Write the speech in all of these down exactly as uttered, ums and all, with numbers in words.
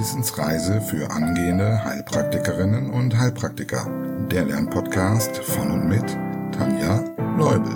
Wissensreise für angehende Heilpraktikerinnen und Heilpraktiker. Der Lernpodcast von und mit Tanja Leubel.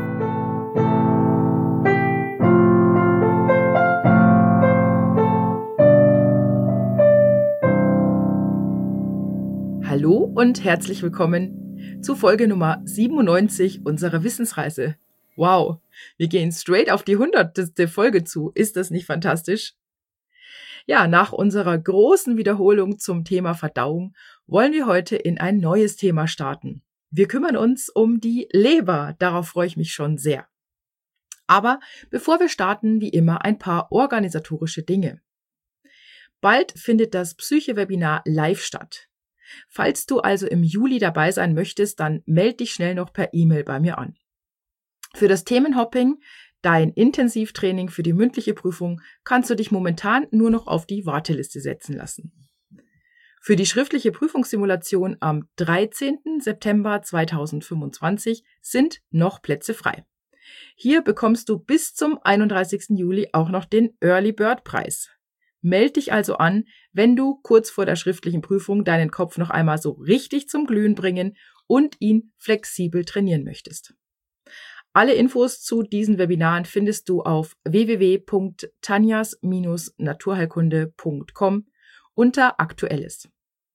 Hallo und herzlich willkommen zu Folge Nummer siebenundneunzig unserer Wissensreise. Wow, wir gehen straight auf die hundertste Folge zu. Ist das nicht fantastisch? Ja, nach unserer großen Wiederholung zum Thema Verdauung wollen wir heute in ein neues Thema starten. Wir kümmern uns um die Leber. Darauf freue ich mich schon sehr. Aber bevor wir starten, wie immer ein paar organisatorische Dinge. Bald findet das Psyche-Webinar live statt. Falls du also im Juli dabei sein möchtest, dann melde dich schnell noch per E-Mail bei mir an. Für das Themenhopping, dein Intensivtraining für die mündliche Prüfung, kannst du dich momentan nur noch auf die Warteliste setzen lassen. Für die schriftliche Prüfungssimulation am dreizehnten September zweitausendfünfundzwanzig sind noch Plätze frei. Hier bekommst du bis zum einunddreißigsten Juli auch noch den Early Bird Preis. Meld dich also an, wenn du kurz vor der schriftlichen Prüfung deinen Kopf noch einmal so richtig zum Glühen bringen und ihn flexibel trainieren möchtest. Alle Infos zu diesen Webinaren findest du auf w w w punkt tanjas naturheilkunde punkt com unter Aktuelles.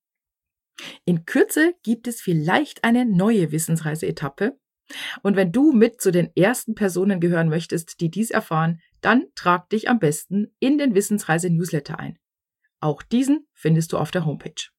In Kürze gibt es vielleicht eine neue Wissensreise-Etappe. Und wenn du mit zu den ersten Personen gehören möchtest, die dies erfahren, dann trag dich am besten in den Wissensreise-Newsletter ein. Auch diesen findest du auf der Homepage.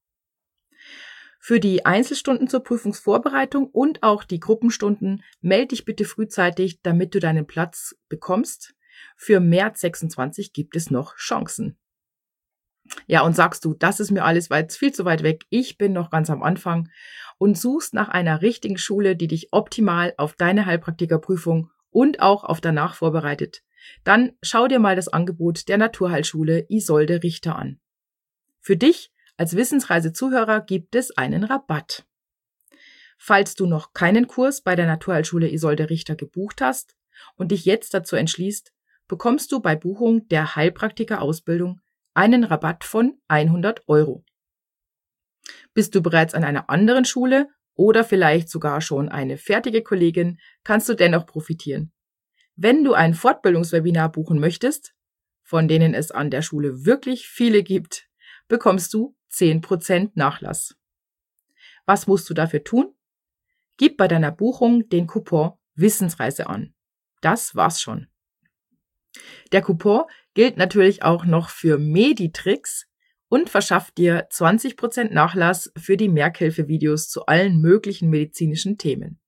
Für die Einzelstunden zur Prüfungsvorbereitung und auch die Gruppenstunden melde dich bitte frühzeitig, damit du deinen Platz bekommst. Für März sechsundzwanzig gibt es noch Chancen. Ja, und sagst du, das ist mir alles weit, viel zu weit weg, ich bin noch ganz am Anfang und suchst nach einer richtigen Schule, die dich optimal auf deine Heilpraktikerprüfung und auch auf danach vorbereitet, dann schau dir mal das Angebot der Naturheilschule Isolde Richter an. Für dich als Wissensreise-Zuhörer gibt es einen Rabatt. Falls du noch keinen Kurs bei der Naturheilschule Isolde Richter gebucht hast und dich jetzt dazu entschließt, bekommst du bei Buchung der Heilpraktiker-Ausbildung einen Rabatt von hundert Euro. Bist du bereits an einer anderen Schule oder vielleicht sogar schon eine fertige Kollegin, kannst du dennoch profitieren. Wenn du ein Fortbildungswebinar buchen möchtest, von denen es an der Schule wirklich viele gibt, bekommst du zehn Prozent Nachlass. Was musst du dafür tun? Gib bei deiner Buchung den Coupon Wissensreise an. Das war's schon. Der Coupon gilt natürlich auch noch für Meditricks und verschafft dir zwanzig Prozent Nachlass für die Merkhilfe-Videos zu allen möglichen medizinischen Themen.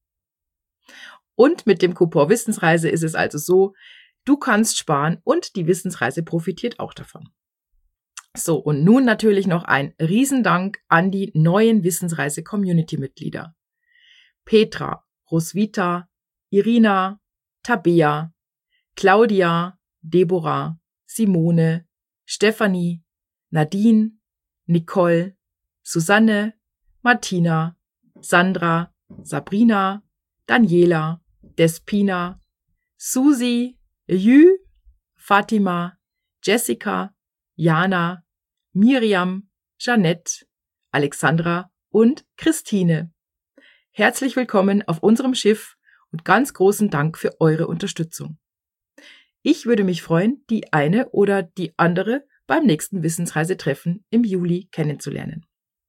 Und mit dem Coupon Wissensreise ist es also so, du kannst sparen und die Wissensreise profitiert auch davon. So, und nun natürlich noch ein Riesendank an die neuen Wissensreise-Community-Mitglieder. Petra, Roswitha, Irina, Tabea, Claudia, Deborah, Simone, Stefanie, Nadine, Nicole, Susanne, Martina, Sandra, Sabrina, Daniela, Despina, Susi, Jü, Fatima, Jessica, Jana, Miriam, Jeanette, Alexandra und Christine. Herzlich willkommen auf unserem Schiff und ganz großen Dank für eure Unterstützung. Ich würde mich freuen, die eine oder die andere beim nächsten Wissensreisetreffen im Juli kennenzulernen.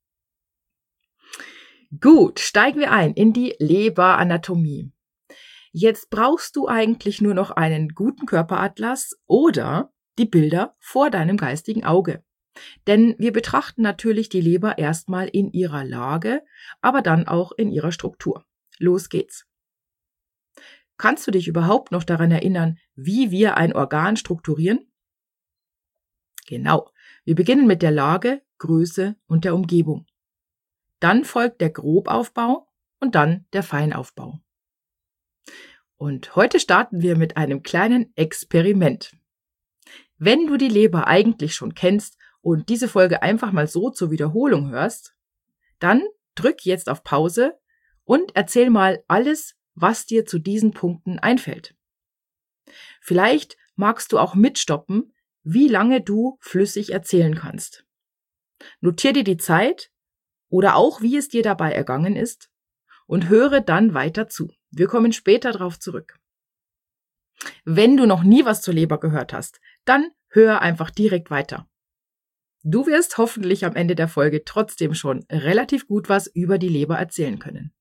Gut, steigen wir ein in die Leberanatomie. Jetzt brauchst du eigentlich nur noch einen guten Körperatlas oder die Bilder vor deinem geistigen Auge. Denn wir betrachten natürlich die Leber erstmal in ihrer Lage, aber dann auch in ihrer Struktur. Los geht's. Kannst du dich überhaupt noch daran erinnern, wie wir ein Organ strukturieren? Genau, wir beginnen mit der Lage, Größe und der Umgebung. Dann folgt der Grobaufbau und dann der Feinaufbau. Und heute starten wir mit einem kleinen Experiment. Wenn du die Leber eigentlich schon kennst und diese Folge einfach mal so zur Wiederholung hörst, dann drück jetzt auf Pause und erzähl mal alles, was dir zu diesen Punkten einfällt. Vielleicht magst du auch mitstoppen, wie lange du flüssig erzählen kannst. Notier dir die Zeit oder auch, wie es dir dabei ergangen ist und höre dann weiter zu. Wir kommen später darauf zurück. Wenn du noch nie was zur Leber gehört hast, dann hör einfach direkt weiter. Du wirst hoffentlich am Ende der Folge trotzdem schon relativ gut was über die Leber erzählen können.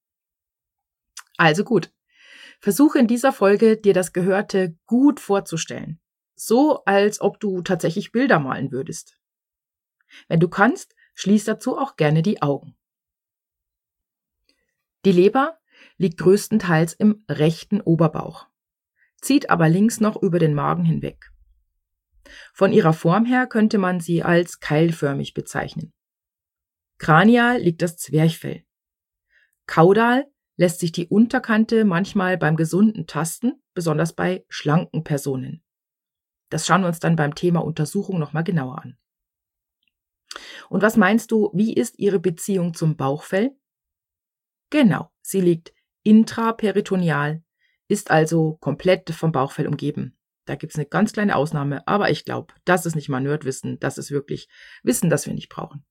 Also gut, versuche in dieser Folge dir das Gehörte gut vorzustellen, so als ob du tatsächlich Bilder malen würdest. Wenn du kannst, schließ dazu auch gerne die Augen. Die Leber liegt größtenteils im rechten Oberbauch, zieht aber links noch über den Magen hinweg. Von ihrer Form her könnte man sie als keilförmig bezeichnen. Kranial liegt das Zwerchfell. Kaudal lässt sich die Unterkante manchmal beim Gesunden tasten, besonders bei schlanken Personen. Das schauen wir uns dann beim Thema Untersuchung nochmal genauer an. Und was meinst du, wie ist ihre Beziehung zum Bauchfell? Genau, sie liegt intraperitoneal, ist also komplett vom Bauchfell umgeben. Da gibt es eine ganz kleine Ausnahme, aber ich glaube, das ist nicht mal Nerdwissen, das ist wirklich Wissen, das wir nicht brauchen.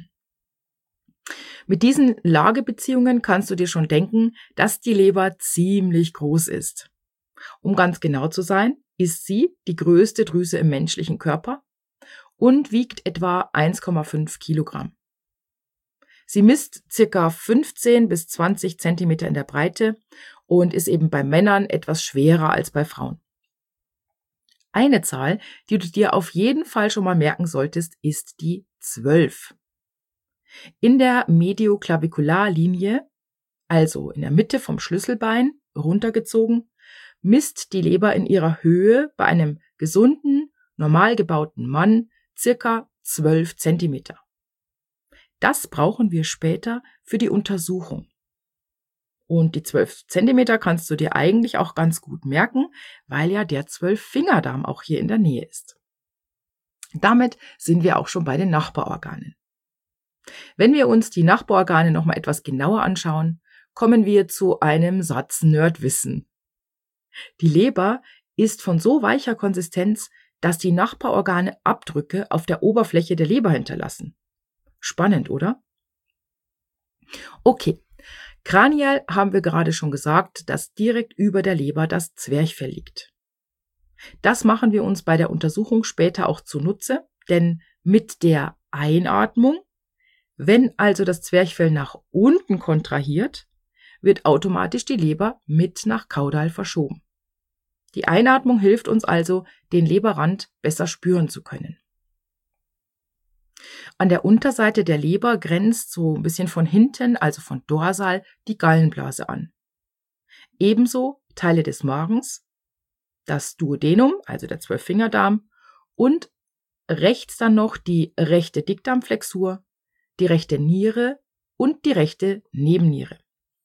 Mit diesen Lagebeziehungen kannst du dir schon denken, dass die Leber ziemlich groß ist. Um ganz genau zu sein, ist sie die größte Drüse im menschlichen Körper und wiegt etwa eins Komma fünf Kilogramm. Sie misst circa fünfzehn bis zwanzig Zentimeter in der Breite und ist eben bei Männern etwas schwerer als bei Frauen. Eine Zahl, die du dir auf jeden Fall schon mal merken solltest, ist die zwölf. In der Medioklavikularlinie, also in der Mitte vom Schlüsselbein, runtergezogen, misst die Leber in ihrer Höhe bei einem gesunden, normal gebauten Mann circa zwölf Zentimeter. Das brauchen wir später für die Untersuchung. Und die zwölf Zentimeter kannst du dir eigentlich auch ganz gut merken, weil ja der Zwölffingerdarm auch hier in der Nähe ist. Damit sind wir auch schon bei den Nachbarorganen. Wenn wir uns die Nachbarorgane noch mal etwas genauer anschauen, kommen wir zu einem Satz Nerdwissen. Die Leber ist von so weicher Konsistenz, dass die Nachbarorgane Abdrücke auf der Oberfläche der Leber hinterlassen. Spannend, oder? Okay. Kranial haben wir gerade schon gesagt, dass direkt über der Leber das Zwerchfell liegt. Das machen wir uns bei der Untersuchung später auch zunutze, denn mit der Einatmung, wenn also das Zwerchfell nach unten kontrahiert, wird automatisch die Leber mit nach Kaudal verschoben. Die Einatmung hilft uns also, den Leberrand besser spüren zu können. An der Unterseite der Leber grenzt so ein bisschen von hinten, also von dorsal, die Gallenblase an. Ebenso Teile des Magens, das Duodenum, also der Zwölffingerdarm, und rechts dann noch die rechte Dickdarmflexur, die rechte Niere und die rechte Nebenniere.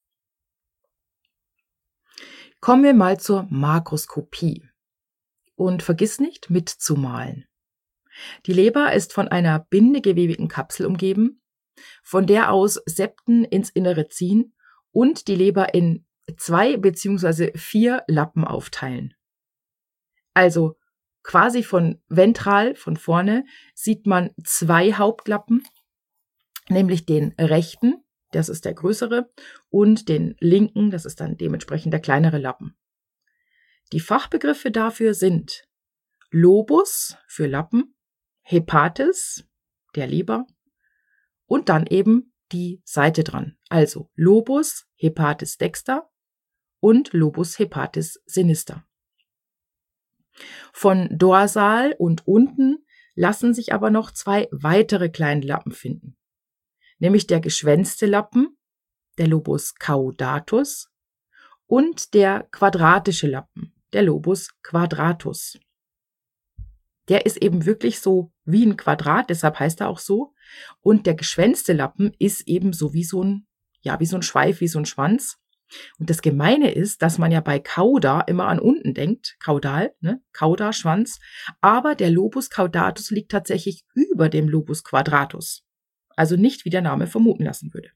Kommen wir mal zur Makroskopie. Und vergiss nicht, mitzumalen. Die Leber ist von einer bindegewebigen Kapsel umgeben, von der aus Septen ins Innere ziehen und die Leber in zwei bzw. vier Lappen aufteilen. Also quasi von ventral, von vorne, sieht man zwei Hauptlappen, nämlich den rechten, das ist der größere, und den linken, das ist dann dementsprechend der kleinere Lappen. Die Fachbegriffe dafür sind Lobus für Lappen, Hepatis, der Leber, und dann eben die Seite dran. Also Lobus hepatis dexter und Lobus hepatis sinister. Von dorsal und unten lassen sich aber noch zwei weitere kleine Lappen finden. Nämlich der geschwänzte Lappen, der Lobus caudatus, und der quadratische Lappen, der Lobus quadratus. Der ist eben wirklich so wie ein Quadrat, deshalb heißt er auch so. Und der geschwänzte Lappen ist eben so wie so ein, ja, wie so ein Schweif, wie so ein Schwanz. Und das Gemeine ist, dass man ja bei Cauda immer an unten denkt, Kaudal, ne, Cauda, Schwanz. Aber der Lobus caudatus liegt tatsächlich über dem Lobus quadratus. Also nicht, wie der Name vermuten lassen würde.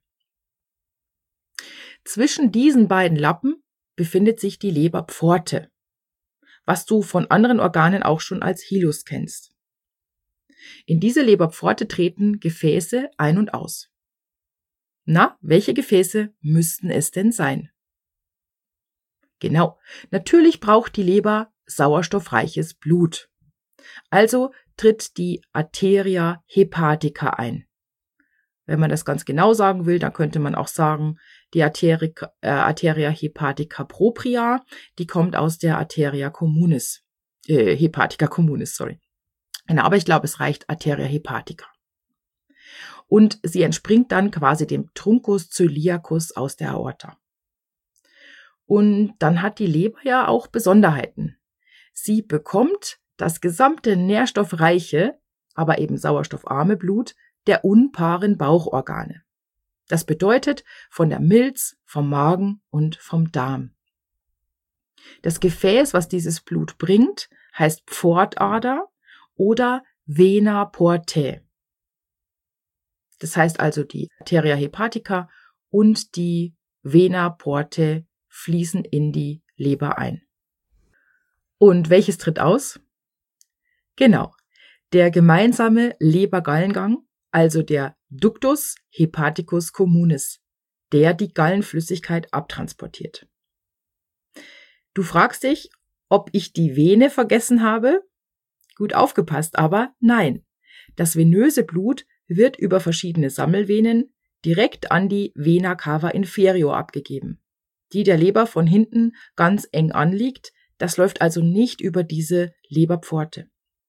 Zwischen diesen beiden Lappen befindet sich die Leberpforte. was du von anderen Organen auch schon als Hilus kennst. In diese Leberpforte treten Gefäße ein und aus. Na, welche Gefäße müssten es denn sein? Genau, natürlich braucht die Leber sauerstoffreiches Blut. Also tritt die Arteria hepatica ein. Wenn man das ganz genau sagen will, dann könnte man auch sagen, die Arteria, äh, Arteria hepatica propria, die kommt aus der Arteria communis, äh, hepatica communis, sorry. Genau, aber ich glaube, es reicht Arteria hepatica. Und sie entspringt dann quasi dem Truncus coeliacus aus der Aorta. Und dann hat die Leber ja auch Besonderheiten. Sie bekommt das gesamte nährstoffreiche, aber eben sauerstoffarme Blut der unpaaren Bauchorgane. Das bedeutet von der Milz, vom Magen und vom Darm. Das Gefäß, was dieses Blut bringt, heißt Pfortader oder Vena portae. Das heißt also, die Arteria hepatica und die Vena portae fließen in die Leber ein. Und welches tritt aus? Genau, der gemeinsame Leber-Gallengang, also der Ductus hepaticus communis, der die Gallenflüssigkeit abtransportiert. Du fragst dich, ob ich die Vene vergessen habe? Gut aufgepasst, aber nein. Das venöse Blut wird über verschiedene Sammelvenen direkt an die Vena cava inferior abgegeben, die der Leber von hinten ganz eng anliegt. Das läuft also nicht über diese Leberpforte.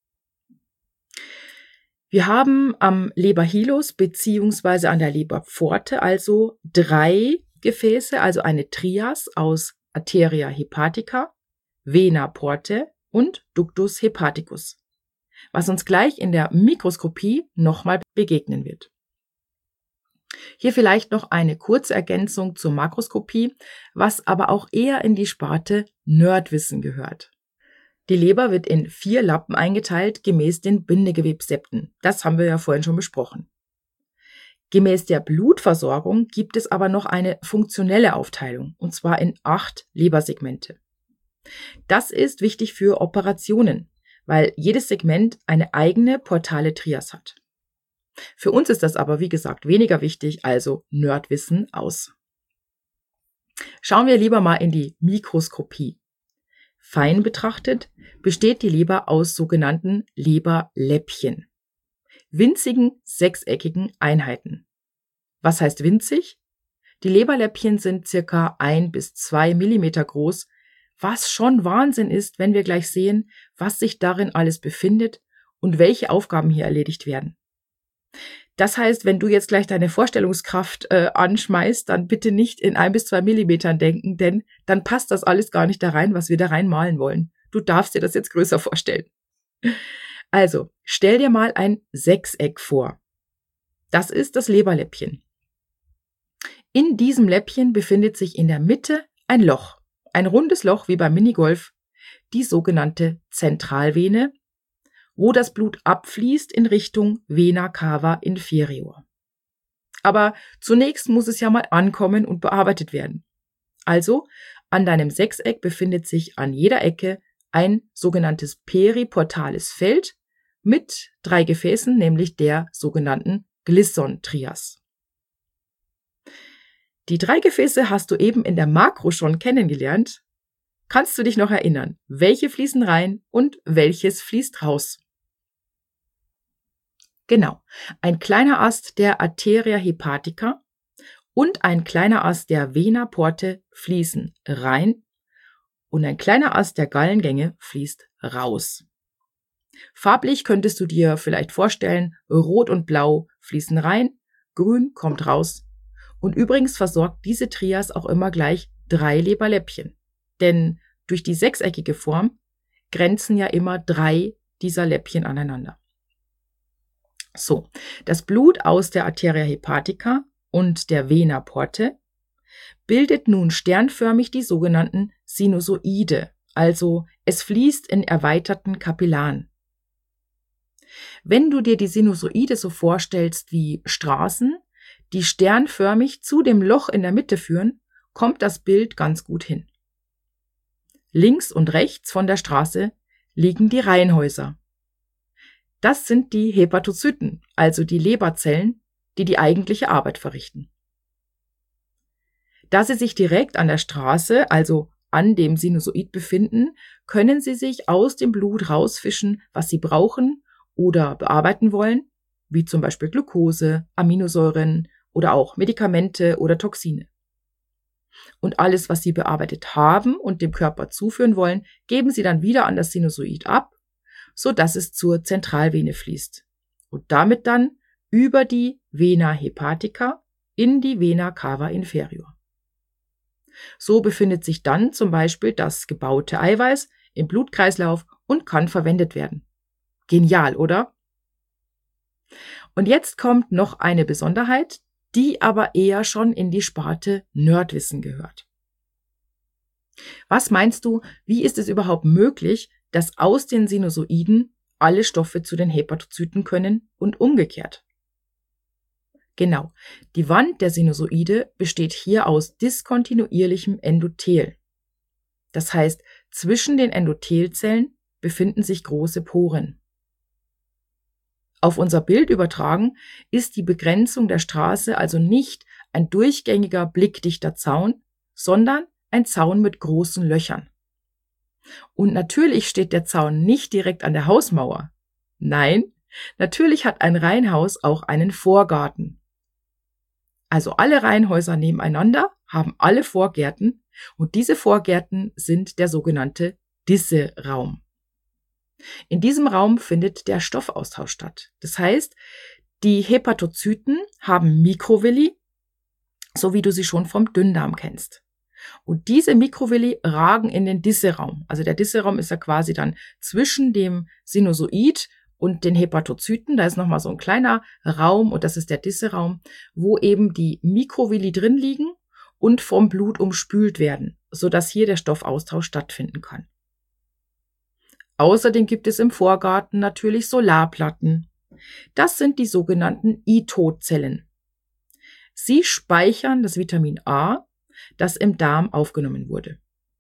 Wir haben am Leberhilus bzw. an der Leberpforte also drei Gefäße, also eine Trias aus Arteria hepatica, Vena portae und Ductus hepaticus, was uns gleich in der Mikroskopie nochmal begegnen wird. Hier vielleicht noch eine kurze Ergänzung zur Makroskopie, was aber auch eher in die Sparte Nerdwissen gehört. Die Leber wird in vier Lappen eingeteilt, gemäß den Bindegewebssepten. Das haben wir ja vorhin schon besprochen. Gemäß der Blutversorgung gibt es aber noch eine funktionelle Aufteilung, und zwar in acht Lebersegmente. Das ist wichtig für Operationen, weil jedes Segment eine eigene portale Trias hat. Für uns ist das aber, wie gesagt, weniger wichtig, also Nerdwissen aus. Schauen wir lieber mal in die Mikroskopie. Fein betrachtet besteht die Leber aus sogenannten Leberläppchen, winzigen sechseckigen Einheiten. Was heißt winzig? Die Leberläppchen sind circa ein bis zwei Millimeter groß, was schon Wahnsinn ist, wenn wir gleich sehen, was sich darin alles befindet und welche Aufgaben hier erledigt werden. Das heißt, wenn du jetzt gleich deine Vorstellungskraft äh, anschmeißt, dann bitte nicht in ein bis zwei Millimetern denken, denn dann passt das alles gar nicht da rein, was wir da reinmalen wollen. Du darfst dir das jetzt größer vorstellen. Also, stell dir mal ein Sechseck vor. Das ist das Leberläppchen. In diesem Läppchen befindet sich in der Mitte ein Loch, ein rundes Loch wie beim Minigolf, die sogenannte Zentralvene, wo das Blut abfließt in Richtung Vena cava inferior. Aber zunächst muss es ja mal ankommen und bearbeitet werden. Also, an deinem Sechseck befindet sich an jeder Ecke ein sogenanntes periportales Feld mit drei Gefäßen, nämlich der sogenannten Glisson-Trias. Die drei Gefäße hast du eben in der Makro schon kennengelernt. Kannst du dich noch erinnern, welche fließen rein und welches fließt raus? Genau, ein kleiner Ast der Arteria hepatica und ein kleiner Ast der Vena portae fließen rein und ein kleiner Ast der Gallengänge fließt raus. Farblich könntest du dir vielleicht vorstellen, rot und blau fließen rein, grün kommt raus. Und übrigens versorgt diese Trias auch immer gleich drei Leberläppchen, denn durch die sechseckige Form grenzen ja immer drei dieser Läppchen aneinander. So, das Blut aus der Arteria hepatica und der Vena portae bildet nun sternförmig die sogenannten Sinusoide, also es fließt in erweiterten Kapillaren. Wenn du dir die Sinusoide so vorstellst wie Straßen, die sternförmig zu dem Loch in der Mitte führen, kommt das Bild ganz gut hin. Links und rechts von der Straße liegen die Reihenhäuser. Das sind die Hepatozyten, also die Leberzellen, die die eigentliche Arbeit verrichten. Da sie sich direkt an der Straße, also an dem Sinusoid befinden, können sie sich aus dem Blut rausfischen, was sie brauchen oder bearbeiten wollen, wie zum Beispiel Glucose, Aminosäuren oder auch Medikamente oder Toxine. Und alles, was sie bearbeitet haben und dem Körper zuführen wollen, geben sie dann wieder an das Sinusoid ab, sodass es zur Zentralvene fließt und damit dann über die Vena hepatica in die Vena cava inferior. So befindet sich dann zum Beispiel das gebaute Eiweiß im Blutkreislauf und kann verwendet werden. Genial, oder? Und jetzt kommt noch eine Besonderheit, die aber eher schon in die Sparte Nerdwissen gehört. Was meinst du, wie ist es überhaupt möglich, dass aus den Sinusoiden alle Stoffe zu den Hepatozyten können und umgekehrt? Genau, die Wand der Sinusoide besteht hier aus diskontinuierlichem Endothel. Das heißt, zwischen den Endothelzellen befinden sich große Poren. Auf unser Bild übertragen ist die Begrenzung der Straße also nicht ein durchgängiger, blickdichter Zaun, sondern ein Zaun mit großen Löchern. Und natürlich steht der Zaun nicht direkt an der Hausmauer. Nein, natürlich hat ein Reihenhaus auch einen Vorgarten. Also alle Reihenhäuser nebeneinander haben alle Vorgärten und diese Vorgärten sind der sogenannte Disse-Raum. In diesem Raum findet der Stoffaustausch statt. Das heißt, die Hepatozyten haben Mikrovilli, so wie du sie schon vom Dünndarm kennst. Und diese Mikrovilli ragen in den Disse-Raum. Also der Disse-Raum ist ja quasi dann zwischen dem Sinusoid und den Hepatozyten. Da ist nochmal so ein kleiner Raum und das ist der Disse-Raum, wo eben die Mikrovilli drin liegen und vom Blut umspült werden, sodass hier der Stoffaustausch stattfinden kann. Außerdem gibt es im Vorgarten natürlich Solarplatten. Das sind die sogenannten Ithozellen. Sie speichern das Vitamin A, das im Darm aufgenommen wurde.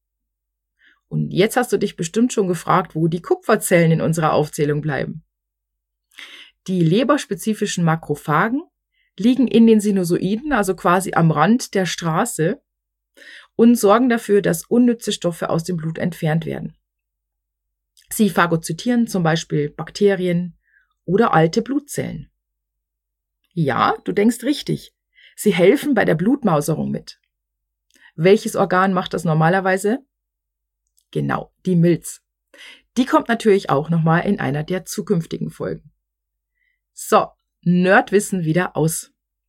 Und jetzt hast du dich bestimmt schon gefragt, wo die Kupferzellen in unserer Aufzählung bleiben. Die leberspezifischen Makrophagen liegen in den Sinusoiden, also quasi am Rand der Straße, und sorgen dafür, dass unnütze Stoffe aus dem Blut entfernt werden. Sie phagozytieren zum Beispiel Bakterien oder alte Blutzellen. Ja, du denkst richtig. Sie helfen bei der Blutmauserung mit. Welches Organ macht das normalerweise? Genau, die Milz. Die kommt natürlich auch nochmal in einer der zukünftigen Folgen. So, Nerdwissen wieder aus.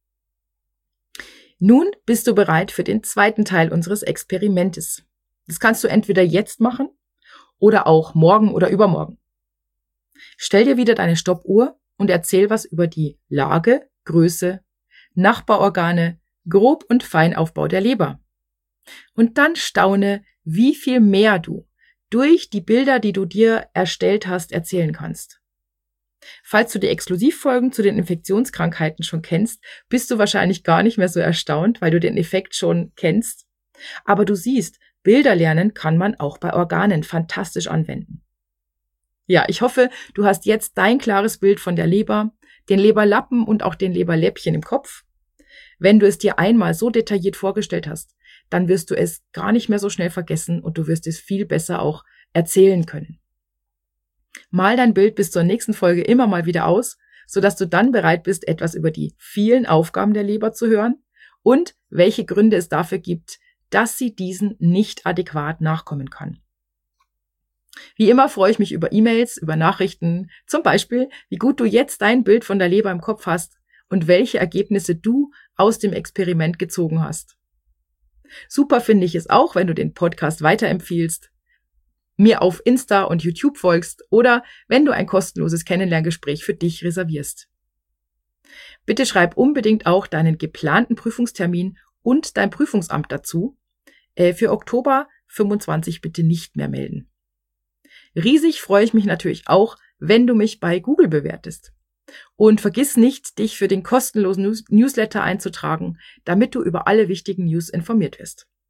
Nun bist du bereit für den zweiten Teil unseres Experimentes. Das kannst du entweder jetzt machen oder auch morgen oder übermorgen. Stell dir wieder deine Stoppuhr und erzähl was über die Lage, Größe, Nachbarorgane, Grob- und Feinaufbau der Leber. Und dann staune, wie viel mehr du durch die Bilder, die du dir erstellt hast, erzählen kannst. Falls du die Exklusivfolgen zu den Infektionskrankheiten schon kennst, bist du wahrscheinlich gar nicht mehr so erstaunt, weil du den Effekt schon kennst. Aber du siehst, Bilder lernen kann man auch bei Organen fantastisch anwenden. Ja, ich hoffe, du hast jetzt dein klares Bild von der Leber, den Leberlappen und auch den Leberläppchen im Kopf. Wenn du es dir einmal so detailliert vorgestellt hast, dann wirst du es gar nicht mehr so schnell vergessen und du wirst es viel besser auch erzählen können. Mal dein Bild bis zur nächsten Folge immer mal wieder aus, sodass du dann bereit bist, etwas über die vielen Aufgaben der Leber zu hören und welche Gründe es dafür gibt, dass sie diesen nicht adäquat nachkommen kann. Wie immer freue ich mich über E-Mails, über Nachrichten, zum Beispiel, wie gut du jetzt dein Bild von der Leber im Kopf hast und welche Ergebnisse du aus dem Experiment gezogen hast. Super finde ich es auch, wenn du den Podcast weiterempfiehlst, mir auf Insta und YouTube folgst oder wenn du ein kostenloses Kennenlerngespräch für dich reservierst. Bitte schreib unbedingt auch deinen geplanten Prüfungstermin und dein Prüfungsamt dazu. Äh, für Oktober fünfundzwanzig bitte nicht mehr melden. Riesig freue ich mich natürlich auch, wenn du mich bei Google bewertest. Und vergiss nicht, dich für den kostenlosen News- Newsletter einzutragen, damit du über alle wichtigen News informiert wirst.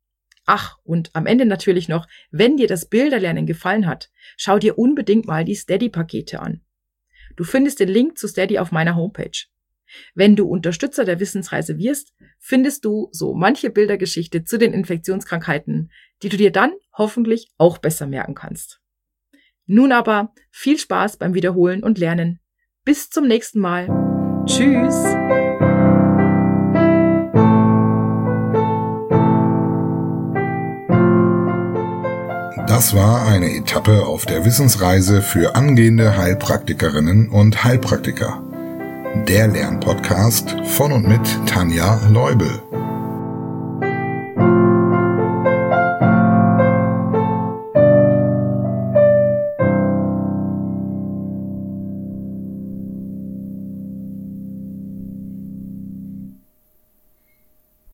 Ach, und am Ende natürlich noch, wenn dir das Bilderlernen gefallen hat, schau dir unbedingt mal die Steady-Pakete an. Du findest den Link zu Steady auf meiner Homepage. Wenn du Unterstützer der Wissensreise wirst, findest du so manche Bildergeschichte zu den Infektionskrankheiten, die du dir dann hoffentlich auch besser merken kannst. Nun aber viel Spaß beim Wiederholen und Lernen. Bis zum nächsten Mal. Tschüss! Das war eine Etappe auf der Wissensreise für angehende Heilpraktikerinnen und Heilpraktiker. Der Lernpodcast von und mit Tanja Leubel.